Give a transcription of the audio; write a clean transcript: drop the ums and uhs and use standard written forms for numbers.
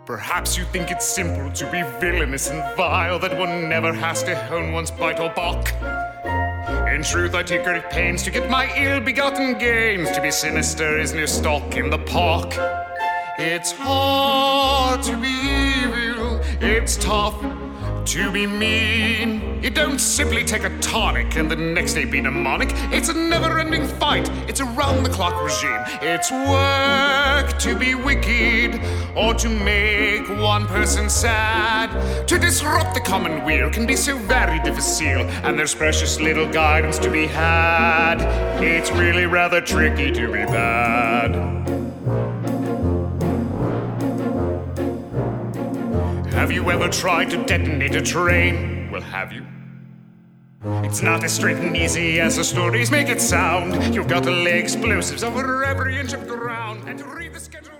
Perhaps you think it's simple to be villainous and vile, that one never has to hone one's bite or balk. In truth, I take great pains to get my ill-begotten gains. To be sinister is no stock in the park. It's hard to be evil, it's tough to be mean. You don't simply take a tonic and the next day be mnemonic. It's a never-ending fight, it's a round-the-clock regime. It's work to be wicked or to make one person sad. To disrupt the common weal can be so very difficile, and there's precious little guidance to be had. It's really rather tricky to be bad. Have you ever tried to detonate a train? Well, have you? It's not as straight and easy as the stories make it sound. You've got to lay explosives over every inch of ground and to read the schedule.